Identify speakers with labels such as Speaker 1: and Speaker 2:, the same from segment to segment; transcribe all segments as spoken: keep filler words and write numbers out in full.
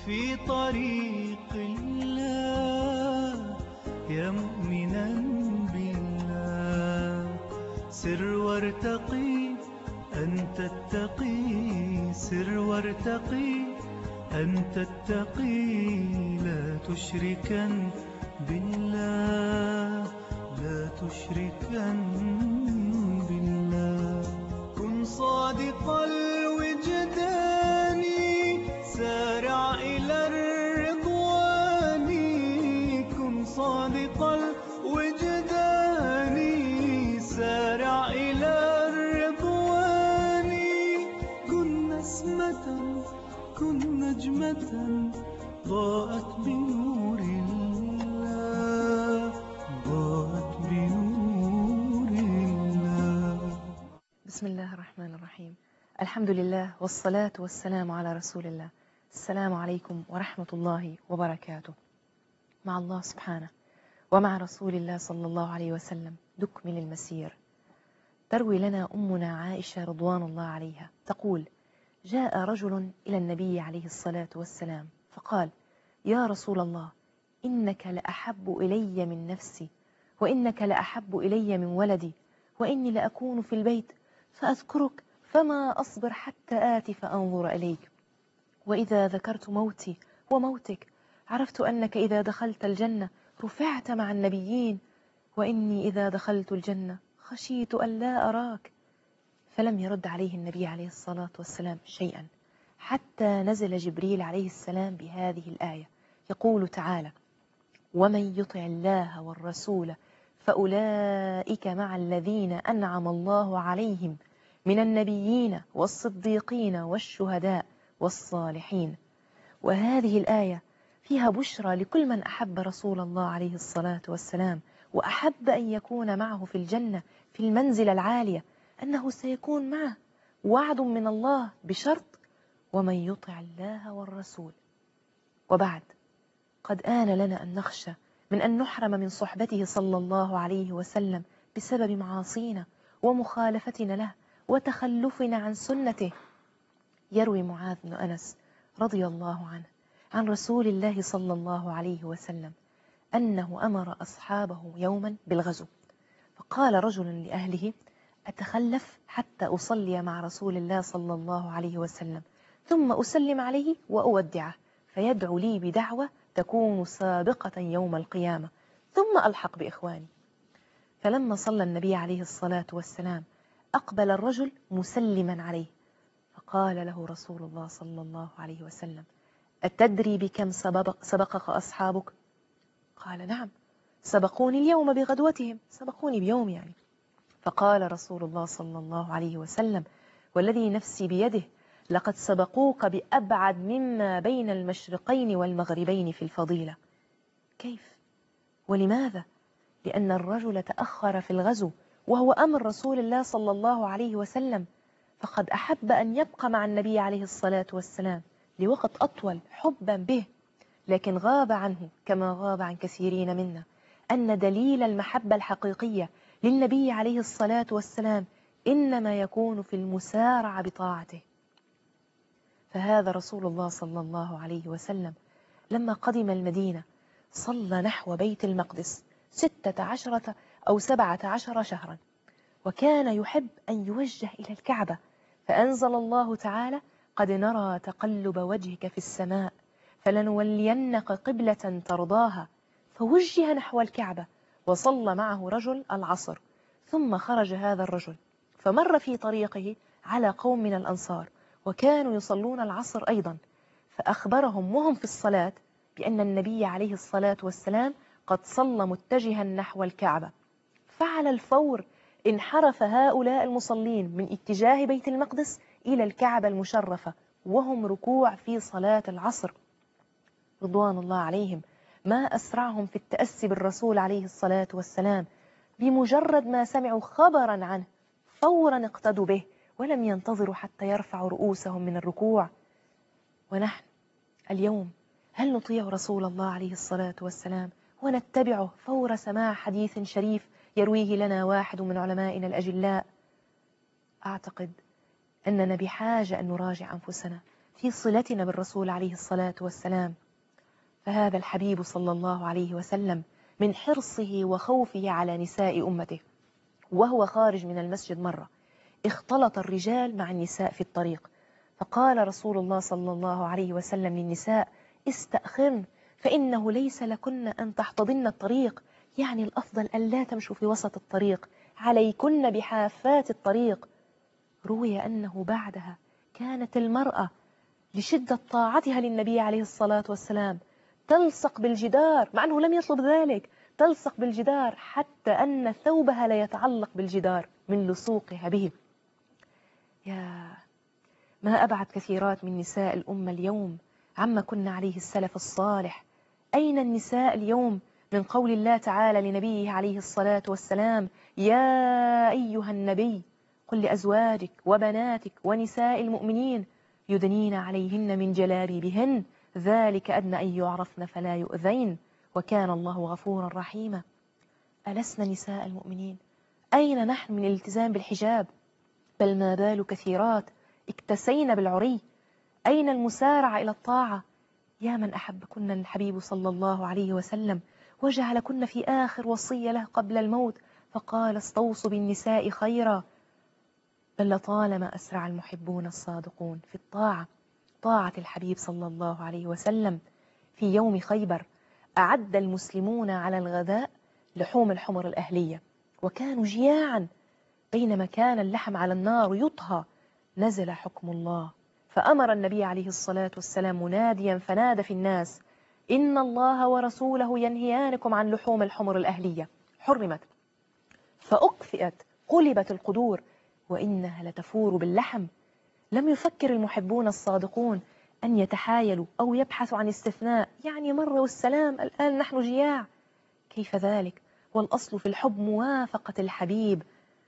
Speaker 1: في طريق الله يا مؤمنا بالله. سر وارتقي أنت التقي، سر وارتقي أنت التقي. لا تشركا بالله، لا تشركا بالله. كن صادق الوجدان سارع إلى الرضوان. كن صادق الوجدان سارع إلى الرضوان. كن نسمة، كن نجمة ضاءت بنور الله، ضاءت بنور الله.
Speaker 2: بسم الله الرحمن الرحيم. الحمد لله والصلاة والسلام على رسول الله. السلام عليكم ورحمة الله وبركاته. مع الله سبحانه ومع رسول الله صلى الله عليه وسلم نكمل المسير. تروي لنا أمنا عائشة رضوان الله عليها تقول: جاء رجل إلى النبي عليه الصلاة والسلام فقال: يا رسول الله، إنك لأحب إلي من نفسي، وإنك لأحب إلي من ولدي، وإني لأكون في البيت فأذكرك فما أصبر حتى آتي فأنظر إليك، وإذا ذكرت موتي وموتك عرفت أنك إذا دخلت الجنة رفعت مع النبيين، وإني إذا دخلت الجنة خشيت أن لا أراك. فلم يرد عليه النبي عليه الصلاة والسلام شيئا حتى نزل جبريل عليه السلام بهذه الآية، يقول تعالى: ومن يطع الله والرسول فأولئك مع الذين أنعم الله عليهم من النبيين والصديقين والشهداء والصالحين. وهذه الآية فيها بشرى لكل من أحب رسول الله عليه الصلاة والسلام وأحب أن يكون معه في الجنة في المنزلة العالية، أنه سيكون معه وعد من الله بشرط: ومن يطع الله والرسول. وبعد، قد آن لنا أن نخشى من أن نحرم من صحبته صلى الله عليه وسلم بسبب معاصينا ومخالفتنا له وتخلفنا عن سنته. يروي معاذ بن أنس رضي الله عنه عن رسول الله صلى الله عليه وسلم أنه أمر أصحابه يوما بالغزو، فقال رجل لأهله: أتخلف حتى أصلي مع رسول الله صلى الله عليه وسلم، ثم أسلم عليه وأودعه فيدعو لي بدعوة تكون سابقة يوم القيامة، ثم ألحق بإخواني. فلما صلى النبي عليه الصلاة والسلام أقبل الرجل مسلما عليه، فقال له رسول الله صلى الله عليه وسلم: أتدري بكم سبق سبقك أصحابك؟ قال: نعم، سبقوني اليوم بغدوتهم، سبقوني بيوم يعني. فقال رسول الله صلى الله عليه وسلم: والذي نفسي بيده لقد سبقوك بأبعد مما بين المشرقين والمغربين في الفضيلة. كيف؟ ولماذا؟ لأن الرجل تأخر في الغزو وهو أمر رسول الله صلى الله عليه وسلم، فقد أحب أن يبقى مع النبي عليه الصلاة والسلام لوقت أطول حبا به، لكن غاب عنه كما غاب عن كثيرين منا أن دليل المحبة الحقيقية للنبي عليه الصلاة والسلام إنما يكون في المسارعة بطاعته. فهذا رسول الله صلى الله عليه وسلم لما قدم المدينة صلى نحو بيت المقدس ستة عشرة أو سبعة عشر شهرا، وكان يحب أن يوجه إلى الكعبة، فأنزل الله تعالى: قد نرى تقلب وجهك في السماء فلنولينك قبلة ترضاها، فوجه نحو الكعبة وصلى معه رجل العصر. ثم خرج هذا الرجل فمر في طريقه على قوم من الأنصار وكانوا يصلون العصر أيضا، فأخبرهم وهم في الصلاة بأن النبي عليه الصلاة والسلام قد صلى متجها نحو الكعبة. فعلى الفور انحرف هؤلاء المصلين من اتجاه بيت المقدس إلى الكعبة المشرفة وهم ركوع في صلاة العصر رضوان الله عليهم. ما أسرعهم في التأسي بالرسول عليه الصلاة والسلام، بمجرد ما سمعوا خبرا عنه فورا اقتدوا به ولم ينتظروا حتى يرفعوا رؤوسهم من الركوع. ونحن اليوم هل نطيع رسول الله عليه الصلاة والسلام ونتبعه فور سماع حديث شريف يرويه لنا واحد من علمائنا الأجلاء؟ أعتقد أننا بحاجة أن نراجع أنفسنا، في صلتنا بالرسول عليه الصلاة والسلام. فهذا الحبيب صلى الله عليه وسلم من حرصه وخوفه على نساء أمته وهو خارج من المسجد مرة اختلط الرجال مع النساء في الطريق، فقال رسول الله صلى الله عليه وسلم للنساء: استأخرن فإنه ليس لكن أن تحتضن الطريق، يعني الأفضل أن لا تمشوا في وسط الطريق، عليكن بحافات الطريق. روي أنه بعدها كانت المرأة لشدة طاعتها للنبي عليه الصلاة والسلام تلصق بالجدار، مع أنه لم يطلب ذلك، تلصق بالجدار حتى أن ثوبها لا يتعلق بالجدار من لصوقها به. يا ما أبعد كثيرات من نساء الأمة اليوم عما كنا عليه السلف الصالح. أين النساء اليوم من قول الله تعالى لنبيه عليه الصلاة والسلام: يا أيها النبي قل لأزواجك وبناتك ونساء المؤمنين يدنين عليهن من جلابيبهن ذلك أدنى أن يعرفن فلا يؤذين وكان الله غفورا رحيما. ألسنا نساء المؤمنين؟ أين نحن من الالتزام بالحجاب؟ بل ما بال كثيرات اكتسينا بالعري. أين المسارعة إلى الطاعة؟ يا من أحبكن الحبيب صلى الله عليه وسلم وجعلكن في آخر وصية له قبل الموت، فقال: استوصوا بالنساء خيرا. بل لطالما أسرع المحبون الصادقون في الطاعة، طاعة الحبيب صلى الله عليه وسلم. في يوم خيبر أعد المسلمون على الغداء لحوم الحمر الأهلية وكانوا جياعا، بينما كان اللحم على النار يطهى نزل حكم الله، فأمر النبي عليه الصلاة والسلام مناديا فنادى في الناس: إن الله ورسوله ينهيانكم عن لحوم الحمر الأهلية، حرمت فأكفئت قلبت القدور وإنها لتفور باللحم. لم يفكر المحبون الصادقون أن يتحايلوا أو يبحثوا عن استثناء، يعني مرة والسلام الآن نحن جياع. كيف ذلك والأصل في الحب موافقة الحبيب؟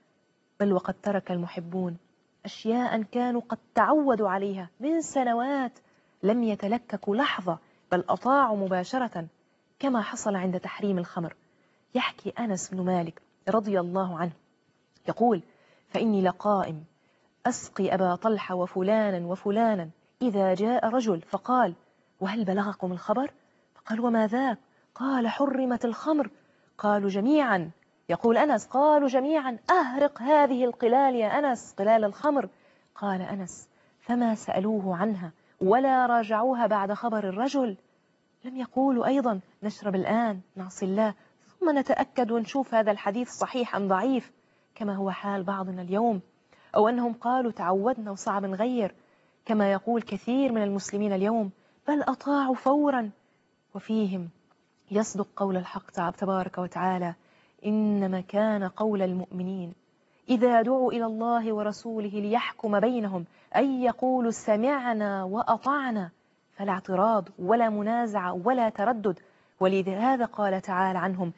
Speaker 2: بل وقد ترك المحبون أشياء كانوا قد تعودوا عليها من سنوات لم يتلككوا لحظة، بل أطاعوا مباشرة، كما حصل عند تحريم الخمر. يحكي أنس بن مالك رضي الله عنه يقول: فإني لقائم أسقي أبا طلحة وفلانا وفلانا إذا جاء رجل فقال: وهل بلغكم الخبر؟ فقال: وما ذاك؟ قال: حرمت الخمر. قالوا جميعا، يقول أنس: قالوا جميعا: أهرق هذه القلال يا أنس، قلال الخمر. قال أنس: فما سألوه عنها ولا راجعوها بعد خبر الرجل؟ لم يقولوا أيضا نشرب الآن نعصي الله ثم نتأكد ونشوف هذا الحديث صحيح أم ضعيف، كما هو حال بعضنا اليوم، أو أنهم قالوا تعودنا وصعب نغير، كما يقول كثير من المسلمين اليوم، بل أطاعوا فورا. وفيهم يصدق قول الحق تبارك وتعالى: إنما كان قول المؤمنين إذا دعوا إلى الله ورسوله ليحكم بينهم أن يقولوا سمعنا وأطعنا، فلا اعتراض ولا منازع ولا تردد. ولهذا قال تعالى عنهم: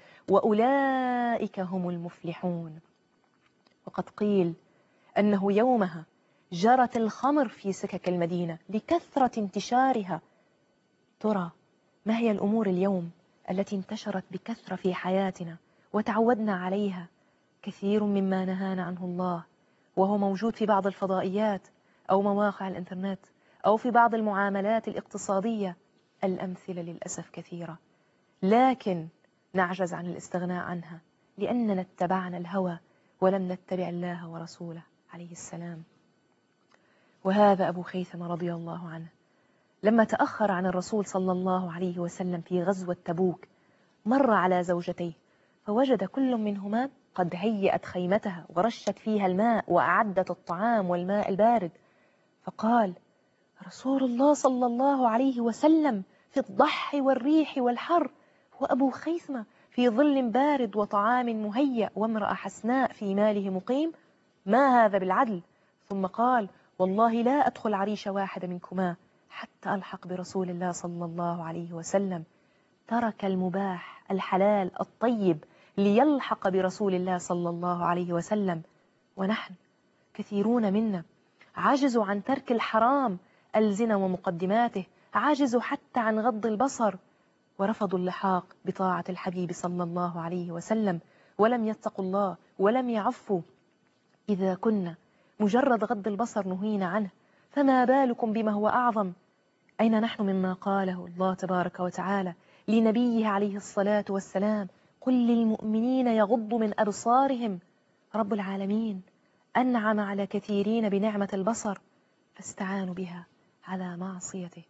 Speaker 2: وأولئك هم المفلحون. وقد قيل أنه يومها جرت الخمر في سكك المدينة لكثرة انتشارها. ترى ما هي الأمور اليوم التي انتشرت بكثرة في حياتنا وتعودنا عليها؟ كثير مما نهانا عنه الله وهو موجود في بعض الفضائيات أو مواقع الإنترنت أو في بعض المعاملات الاقتصادية. الأمثلة للأسف كثيرة، لكن نعجز عن الاستغناء عنها لأننا اتبعنا الهوى ولم نتبع الله ورسوله عليه السلام. وهذا أبو خيثمة رضي الله عنه لما تأخر عن الرسول صلى الله عليه وسلم في غزوة تبوك مر على زوجتيه فوجد كل منهما قد هيأت خيمتها ورشت فيها الماء وأعدت الطعام والماء البارد، فقال: رسول الله صلى الله عليه وسلم في الضح والريح والحر، وأبو خيثمة في ظل بارد وطعام مهيأ وامرأة حسناء في ماله مقيم، ما هذا بالعدل؟ ثم قال: والله لا أدخل عريش واحد منكما حتى ألحق برسول الله صلى الله عليه وسلم. ترك المباح الحلال الطيب ليلحق برسول الله صلى الله عليه وسلم. ونحن كثيرون منا عجزوا عن ترك الحرام الزنا ومقدماته، عجزوا حتى عن غض البصر، ورفضوا اللحاق بطاعة الحبيب صلى الله عليه وسلم ولم يتقوا الله ولم يعفوا. إذا كنا مجرد غض البصر نهينا عنه، فما بالكم بما هو أعظم؟ أين نحن مما قاله الله تبارك وتعالى لنبيه عليه الصلاة والسلام: قل للمؤمنين يغضوا من أبصارهم. رب العالمين أنعم على كثيرين بنعمة البصر فاستعانوا بها على معصيته.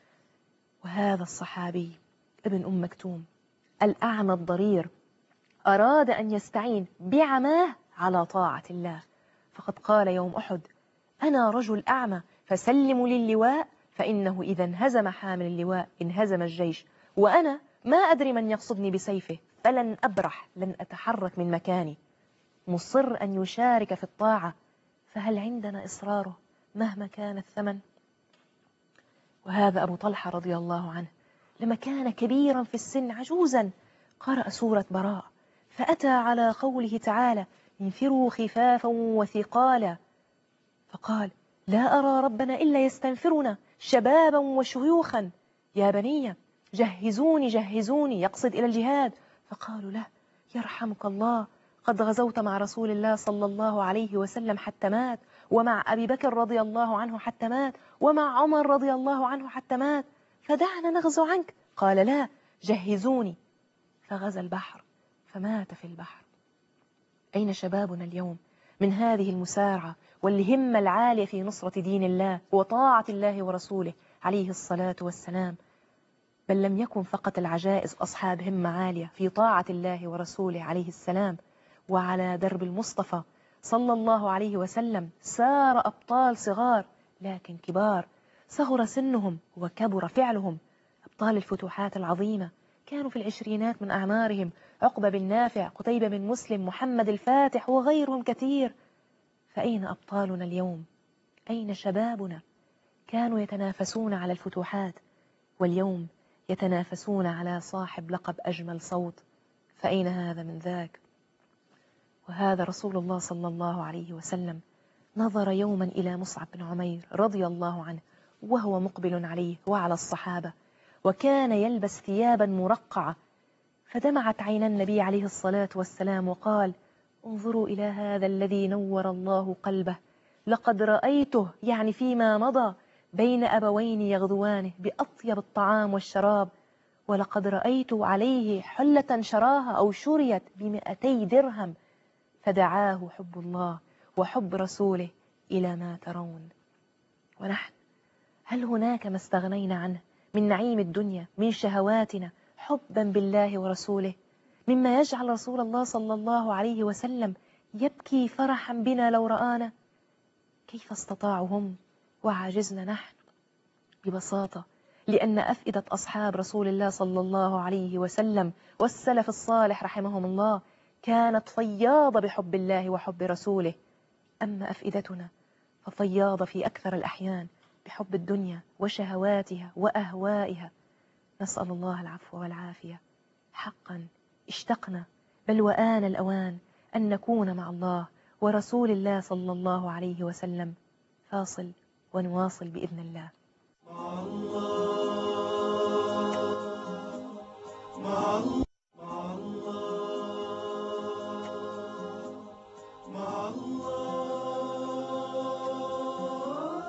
Speaker 2: وهذا الصحابي ابن أم مكتوم الأعمى الضرير أراد أن يستعين بعماه على طاعة الله، فقد قال يوم أحد: أنا رجل أعمى فسلموا للواء فإنه إذا انهزم حامل اللواء انهزم الجيش، وأنا ما أدري من يقصدني بسيفه فلن أبرح، لن أتحرك من مكاني. مصر أن يشارك في الطاعة، فهل عندنا إصراره مهما كان الثمن؟ وهذا أبو طلحة رضي الله عنه لما كان كبيرا في السن عجوزا قرأ سورة براء، فأتى على قوله تعالى: انفروا خفافا وثقالا، فقال: لا أرى ربنا إلا يستنفرنا شبابا وشيوخا، يا بني جهزوني جهزوني، يقصد إلى الجهاد. فقالوا له: يرحمك الله، قد غزوت مع رسول الله صلى الله عليه وسلم حتى مات، ومع أبي بكر رضي الله عنه حتى مات، ومع عمر رضي الله عنه حتى مات، فدعنا نغزو عنك. قال: لا، جهزوني. فغزا البحر فمات في البحر. أين شبابنا اليوم من هذه المسارعة والهمة العالية في نصرة دين الله وطاعة الله ورسوله عليه الصلاة والسلام؟ بل لم يكن فقط العجائز أصحاب همة عالية في طاعة الله ورسوله عليه السلام وعلى درب المصطفى صلى الله عليه وسلم سار أبطال صغار لكن كبار، صغر سنهم وكبر فعلهم. أبطال الفتوحات العظيمة كانوا في العشرينات من أعمارهم: عقبة بن نافع، قتيبة بن مسلم، محمد الفاتح، وغيرهم كثير. فأين أبطالنا اليوم؟ أين شبابنا؟ كانوا يتنافسون على الفتوحات، واليوم يتنافسون على صاحب لقب أجمل صوت. فأين هذا من ذاك؟ وهذا رسول الله صلى الله عليه وسلم نظر يوما إلى مصعب بن عمير رضي الله عنه وهو مقبل عليه وعلى الصحابة، وكان يلبس ثيابا مرقعة، فدمعت عين النبي عليه الصلاة والسلام وقال: انظروا إلى هذا الذي نور الله قلبه، لقد رأيته يعني فيما مضى بين أبوين يغذوانه بأطيب الطعام والشراب، ولقد رأيت عليه حلة شراها أو شريت بمئتي درهم، فدعاه حب الله وحب رسوله إلى ما ترون. ونحن هل هناك ما استغنينا عنه من نعيم الدنيا، من شهواتنا، حبا بالله ورسوله، مما يجعل رسول الله صلى الله عليه وسلم يبكي فرحا بنا لو رآنا؟ كيف استطاعوا هم وعاجزنا نحن؟ ببساطة لأن أفئدة أصحاب رسول الله صلى الله عليه وسلم والسلف الصالح رحمهم الله كانت فياضة بحب الله وحب رسوله، أما أفئدتنا ففياضة في أكثر الأحيان بحب الدنيا وشهواتها وأهوائها. نسأل الله العفو والعافية. حقا اشتقنا، بل وآن الأوان أن نكون مع الله ورسول الله صلى الله عليه وسلم. فاصل ونواصل بإذن الله.
Speaker 1: مع الله مع الله مع الله مع الله.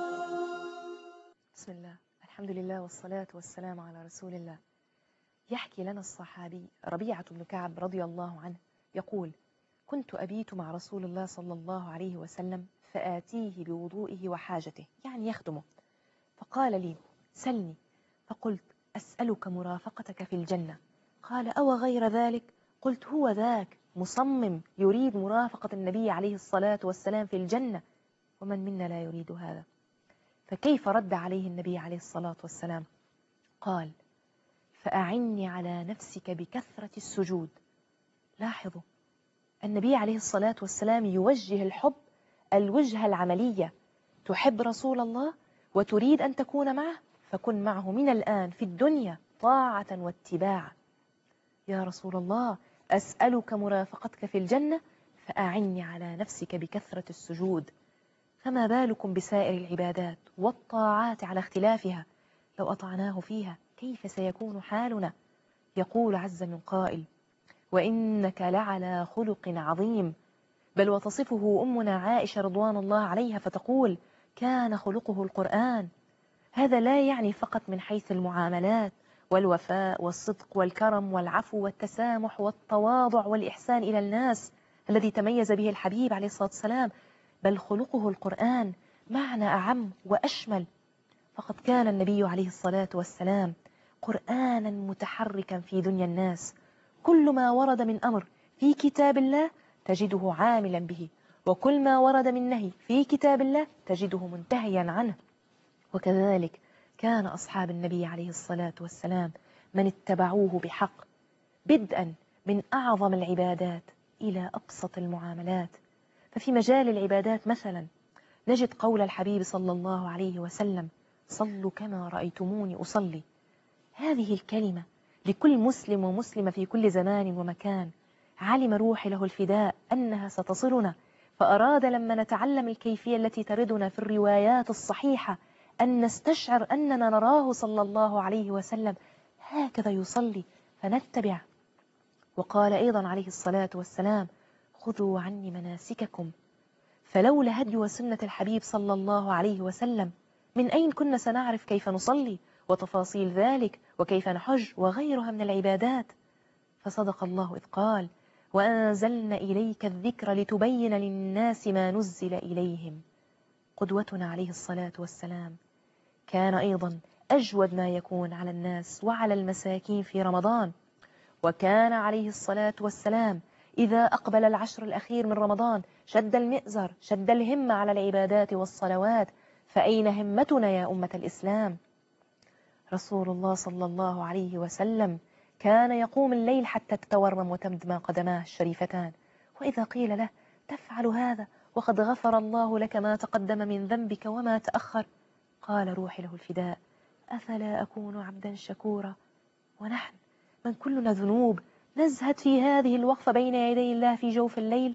Speaker 2: بسم الله، الحمد لله والصلاة والسلام على رسول الله. يحكي لنا الصحابي ربيعة بن كعب رضي الله عنه يقول: كنت أبيت مع رسول الله صلى الله عليه وسلم فآتيه بوضوئه وحاجته، يعني يخدمه، فقال لي: سلني. فقلت: أسألك مرافقتك في الجنة. قال: أو غير ذلك؟ قلت: هو ذاك، مصمم يريد مرافقة النبي عليه الصلاة والسلام في الجنة، ومن منا لا يريد هذا؟ فكيف رد عليه النبي عليه الصلاة والسلام؟ قال: فأعني على نفسك بكثرة السجود. لاحظوا، النبي عليه الصلاة والسلام يوجه الحب الوجهة العملية. تحب رسول الله وتريد أن تكون معه، فكن معه من الآن في الدنيا طاعة واتباعا. يا رسول الله، أسألك مرافقتك في الجنة، فأعني على نفسك بكثرة السجود. فما بالكم بسائر العبادات والطاعات على اختلافها؟ لو أطعناه فيها كيف سيكون حالنا؟ يقول عز من قائل: وإنك لعلى خلق عظيم. بل وتصفه أمنا عائشة رضوان الله عليها فتقول: كان خلقه القرآن. هذا لا يعني فقط من حيث المعاملات والوفاء والصدق والكرم والعفو والتسامح والتواضع والإحسان إلى الناس الذي تميز به الحبيب عليه الصلاة والسلام، بل خلقه القرآن معنى أعم وأشمل. فقد كان النبي عليه الصلاة والسلام قرآنا متحركا في دنيا الناس، كل ما ورد من أمر في كتاب الله تجده عاملا به، وكل ما ورد من نهي في كتاب الله تجده منتهيا عنه. وكذلك كان أصحاب النبي عليه الصلاة والسلام من اتبعوه بحق، بدءا من أعظم العبادات إلى أبسط المعاملات. ففي مجال العبادات مثلا نجد قول الحبيب صلى الله عليه وسلم: صلوا كما رأيتموني أصلي. هذه الكلمة لكل مسلم ومسلمة في كل زمان ومكان علم روحي له الفداء أنها ستصلنا، فأراد لما نتعلم الكيفية التي تردنا في الروايات الصحيحة أن نستشعر أننا نراه صلى الله عليه وسلم هكذا يصلي فنتبع. وقال أيضا عليه الصلاة والسلام: خذوا عني مناسككم. فلولا هدي وسنة الحبيب صلى الله عليه وسلم من أين كنا سنعرف كيف نصلي وتفاصيل ذلك وكيف نحج وغيرها من العبادات؟ فصدق الله إذ قال: وأنزلنا إليك الذكر لتبين للناس ما نزل إليهم. قدوتنا عليه الصلاة والسلام كان أيضا أجود ما يكون على الناس وعلى المساكين في رمضان. وكان عليه الصلاة والسلام إذا أقبل العشر الأخير من رمضان شد المئزر، شد الهمة على العبادات والصلوات. فأين همتنا يا أمة الإسلام؟ رسول الله صلى الله عليه وسلم كان يقوم الليل حتى تتورم وتمدم قدماه الشريفتان، وإذا قيل له: تفعل هذا وقد غفر الله لك ما تقدم من ذنبك وما تأخر، قال روحي له الفداء: أفلا أكون عبدا شكورا؟ ونحن من كلنا ذنوب نزهد في هذه الوقفة بين يدي الله في جوف الليل،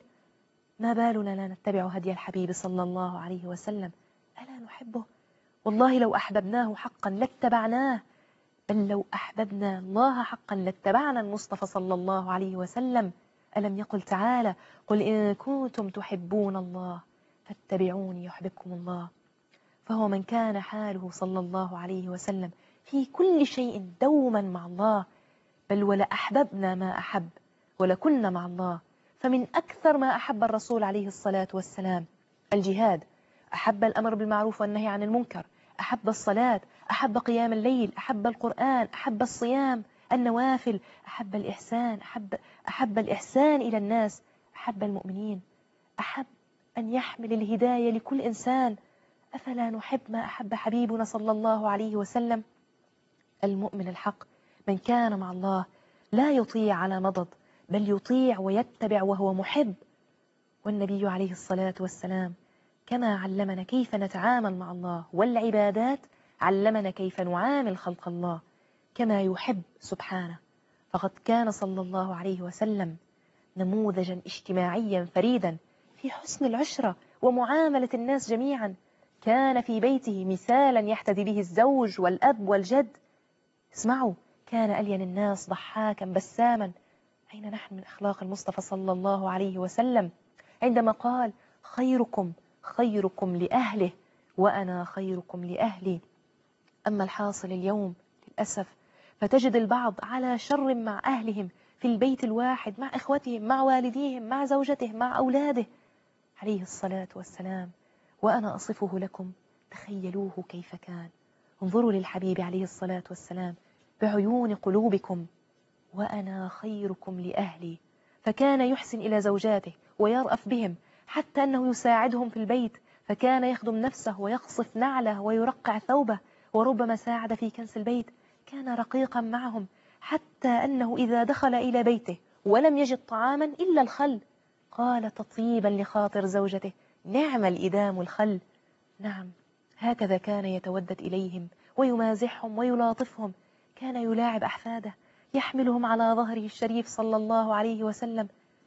Speaker 2: ما بالنا لا نتبع هدي الحبيب صلى الله عليه وسلم؟ ألا نحبه؟ والله لو أحببناه حقا لاتبعناه، بل لو أحببنا الله حقا لاتبعنا المصطفى صلى الله عليه وسلم. ألم يقل تعالى: قل إن كنتم تحبون الله فاتبعوني يحببكم الله. فهو من كان حاله صلى الله عليه وسلم في كل شيء دوما مع الله، بل ولا أحببنا ما أحب ولكنا مع الله. فمن أكثر ما أحب الرسول عليه الصلاة والسلام الجهاد، أحب الأمر بالمعروف والنهي عن المنكر، أحب الصلاة، أحب قيام الليل، أحب القرآن، أحب الصيام، النوافل، أحب الإحسان، أحب, أحب الإحسان إلى الناس، أحب المؤمنين، أحب أن يحمل الهداية لكل إنسان. أفلا نحب ما أحب حبيبنا صلى الله عليه وسلم؟ المؤمن الحق من كان مع الله لا يطيع على مضض، بل يطيع ويتبع وهو محب. والنبي عليه الصلاة والسلام كما علمنا كيف نتعامل مع الله والعبادات، علمنا كيف نعامل خلق الله كما يحب سبحانه. فقد كان صلى الله عليه وسلم نموذجا اجتماعيا فريدا في حسن العشرة ومعاملة الناس جميعا. كان في بيته مثالا يحتذي به الزوج والأب والجد. اسمعوا، كان ألين الناس ضحاكا بساما. أين نحن من أخلاق المصطفى صلى الله عليه وسلم عندما قال: خيركم خيركم لأهله وأنا خيركم لأهلي؟ أما الحاصل اليوم للأسف فتجد البعض على شر مع أهلهم في البيت الواحد، مع إخوتهم، مع والديهم، مع زوجته، مع أولاده. عليه الصلاة والسلام وأنا أصفه لكم تخيلوه كيف كان. انظروا للحبيب عليه الصلاة والسلام بعيون قلوبكم: وأنا خيركم لأهلي. فكان يحسن إلى زوجاته ويرأف بهم، حتى أنه يساعدهم في البيت، فكان يخدم نفسه ويقصف نعله ويرقع ثوبه، وربما ساعد في كنس البيت. كان رقيقا معهم، حتى أنه إذا دخل إلى بيته ولم يجد طعاما إلا الخل قال تطيبا لخاطر زوجته: نعم الإدام الخل. نعم، هكذا كان يتودد إليهم ويمازحهم ويلاطفهم. كان يلاعب أحفاده، يحملهم على ظهره الشريف صلى الله عليه وسلم.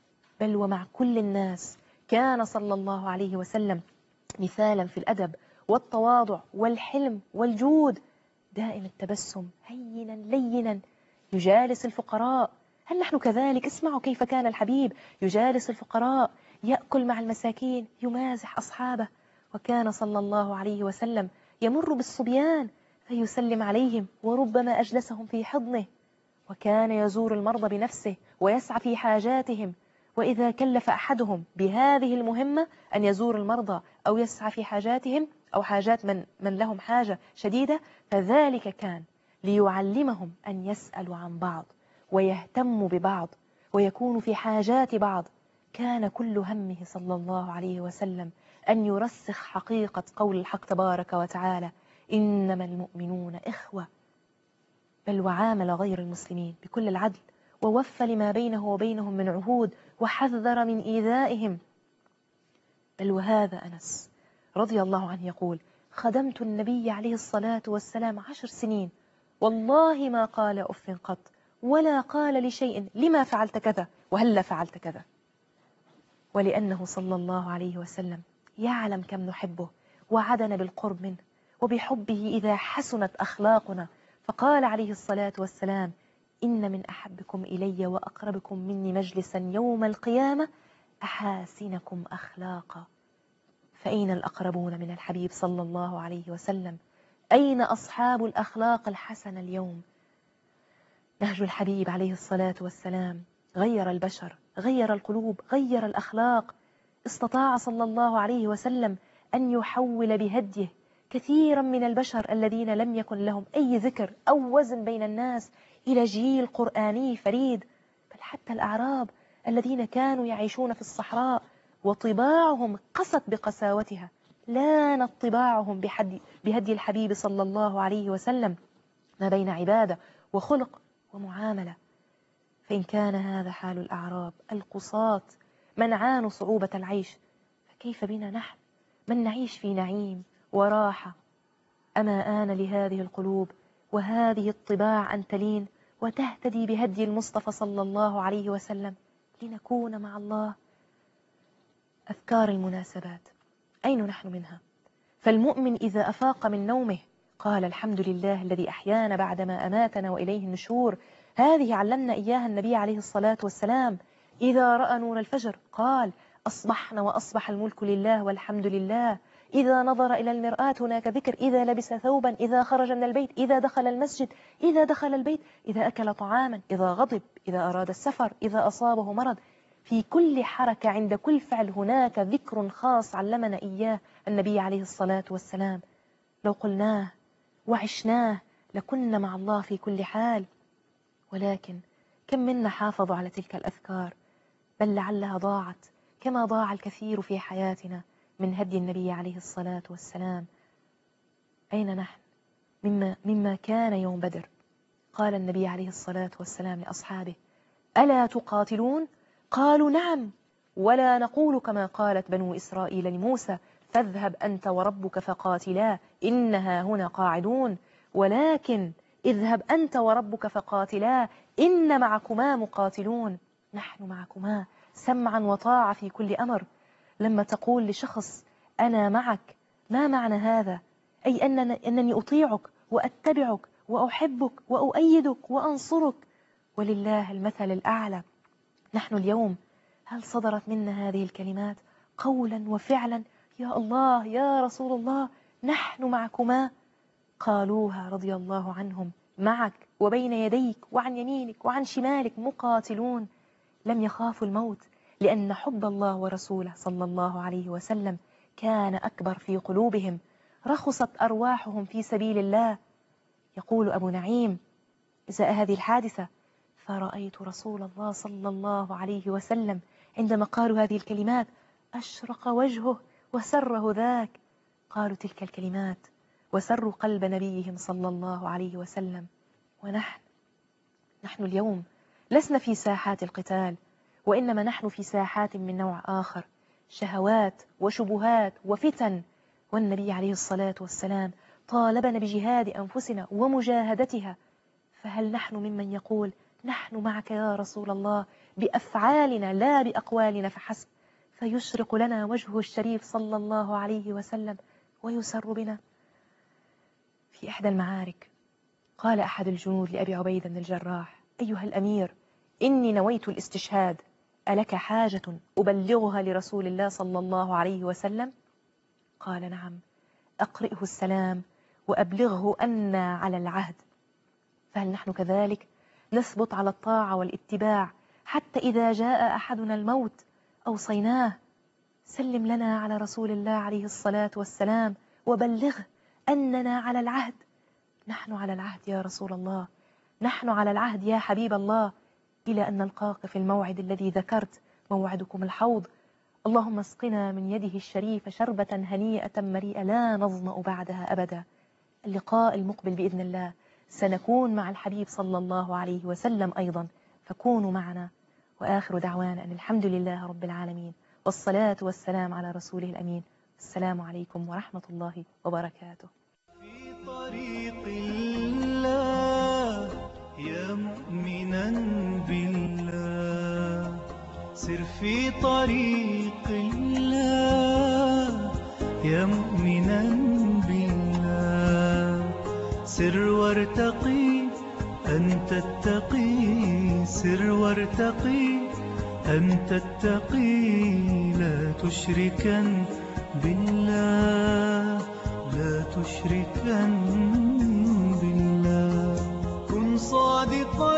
Speaker 2: بل ومع كل الناس كان صلى الله عليه وسلم مثالا في الأدب والتواضع والحلم والجود، دائم التبسم، هينا لينا، يجالس الفقراء. هل نحن كذلك؟ اسمعوا كيف كان الحبيب يجالس الفقراء، يأكل مع المساكين، يمازح أصحابه. وكان صلى الله عليه وسلم يمر بالصبيان فيسلم عليهم وربما أجلسهم في حضنه، وكان يزور المرضى بنفسه ويسعى في حاجاتهم. وإذا كلف أحدهم بهذه المهمة أن يزور المرضى أو يسعى في حاجاتهم أو حاجات من, من لهم حاجة شديدة، فذلك كان ليعلمهم أن يسألوا عن بعض ويهتموا ببعض ويكونوا في حاجات بعض. كان كل همه صلى الله عليه وسلم أن يرسخ حقيقة قول الحق تبارك وتعالى: إنما المؤمنون إخوة. بل وعامل غير المسلمين بكل العدل، ووفى لما بينه وبينهم من عهود، وحذر من إيذائهم. بل وهذا أنس رضي الله عنه يقول: خدمت النبي عليه الصلاة والسلام عشر سنين، والله ما قال أف قط، ولا قال لشيء لما فعلت كذا وهلا فعلت كذا. ولأنه صلى الله عليه وسلم يعلم كم نحبه وعدنا بالقرب منه، وبحبه إذا حسنت أخلاقنا فقال عليه الصلاة والسلام: إن من أحبكم إلي وأقربكم مني مجلسا يوم القيامة أحاسنكم أخلاقا. فأين الأقربون من الحبيب صلى الله عليه وسلم؟ أين أصحاب الأخلاق الحسنة اليوم؟ نهج الحبيب عليه الصلاة والسلام غير البشر، غير القلوب، غير الأخلاق. استطاع صلى الله عليه وسلم أن يحول بهديه كثيرا من البشر الذين لم يكن لهم أي ذكر أو وزن بين الناس إلى جيل قرآني فريد. بل حتى الأعراب الذين كانوا يعيشون في الصحراء وطباعهم قست بقساوتها، لانت طباعهم بهدي الحبيب صلى الله عليه وسلم ما بين عبادة وخلق ومعاملة. فإن كان هذا حال الأعراب القصاة من عانوا صعوبة العيش، فكيف بنا نحن من نعيش في نعيم وراحة؟ أما آن لهذه القلوب وهذه الطباع أن تلين وتهتدي بهدي المصطفى صلى الله عليه وسلم لنكون مع الله. أذكار المناسبات أين نحن منها؟ فالمؤمن إذا أفاق من نومه قال: الحمد لله الذي أحيانا بعدما أماتنا وإليه النشور. هذه علمنا إياها النبي عليه الصلاة والسلام. إذا رأى نور الفجر قال: أصبحنا وأصبح الملك لله والحمد لله. إذا نظر إلى المرآة هناك ذكر. إذا لبس ثوبا، إذا خرج من البيت، إذا دخل المسجد، إذا دخل البيت، إذا أكل طعاما، إذا غضب، إذا أراد السفر، إذا أصابه مرض. في كل حركة عند كل فعل هناك ذكر خاص علمنا إياه النبي عليه الصلاة والسلام. لو قلناه وعشناه لكنا مع الله في كل حال. ولكن كم منا حافظوا على تلك الأذكار؟ بل لعلها ضاعت كما ضاع الكثير في حياتنا من هدي النبي عليه الصلاة والسلام. أين نحن مما, مما كان يوم بدر؟ قال النبي عليه الصلاة والسلام لأصحابه: ألا تقاتلون؟ قالوا: نعم، ولا نقول كما قالت بنو إسرائيل لموسى: فاذهب أنت وربك فقاتلا إنها هنا قاعدون، ولكن اذهب أنت وربك فقاتلا إن معكما مقاتلون. نحن معكما سمعا وطاعة في كل أمر. لما تقول لشخص أنا معك، ما معنى هذا؟ أي أنني, أنني أطيعك وأتبعك وأحبك وأؤيدك وأنصرك، ولله المثل الأعلى. نحن اليوم هل صدرت منا هذه الكلمات قولا وفعلا؟ يا الله، يا رسول الله، نحن معكما. قالوها رضي الله عنهم: معك وبين يديك وعن يمينك وعن شمالك مقاتلون. لم يخافوا الموت لأن حب الله ورسوله صلى الله عليه وسلم كان أكبر في قلوبهم. رخصت أرواحهم في سبيل الله. يقول أبو نعيم إزاء هذه الحادثة: فرأيت رسول الله صلى الله عليه وسلم عندما قالوا هذه الكلمات أشرق وجهه وسره ذاك. قالوا تلك الكلمات وسروا قلب نبيهم صلى الله عليه وسلم. ونحن نحن اليوم لسنا في ساحات القتال، وإنما نحن في ساحات من نوع آخر، شهوات وشبهات وفتن. والنبي عليه الصلاة والسلام طالبنا بجهاد أنفسنا ومجاهدتها. فهل نحن ممن يقول نحن معك يا رسول الله بأفعالنا لا بأقوالنا فحسب، فيشرق لنا وجهه الشريف صلى الله عليه وسلم ويسر بنا؟ في إحدى المعارك قال أحد الجنود لأبي عبيدة بن الجراح: أيها الأمير، إني نويت الاستشهاد، ألك حاجة أبلغها لرسول الله صلى الله عليه وسلم؟ قال نعم، أقرئه السلام وأبلغه أنا على العهد. فهل نحن كذلك نثبت على الطاعة والاتباع حتى إذا جاء أحدنا الموت أوصيناه سلم لنا على رسول الله عليه الصلاة والسلام وبلغه أننا على العهد؟ نحن على العهد يا رسول الله، نحن على العهد يا حبيب الله، إلى أن نلقاك في الموعد الذي ذكرت، موعدكم الحوض. اللهم اسقنا من يده الشريفة شربة هنيئة مريئة لا نظمأ بعدها أبدا. اللقاء المقبل بإذن الله سنكون مع الحبيب صلى الله عليه وسلم أيضا، فكونوا معنا. وآخر دعوانا أن الحمد لله رب العالمين، والصلاة والسلام على رسوله الأمين. السلام عليكم ورحمة الله وبركاته.
Speaker 1: في طريق الله يا مؤمنا بالله، سر في طريق الله يا مؤمنا بالله، سر وارتقي أن تتقي، سر وارتقي أن تتقي، لا تشركا بالله، لا تشركا بالله. كن صادقا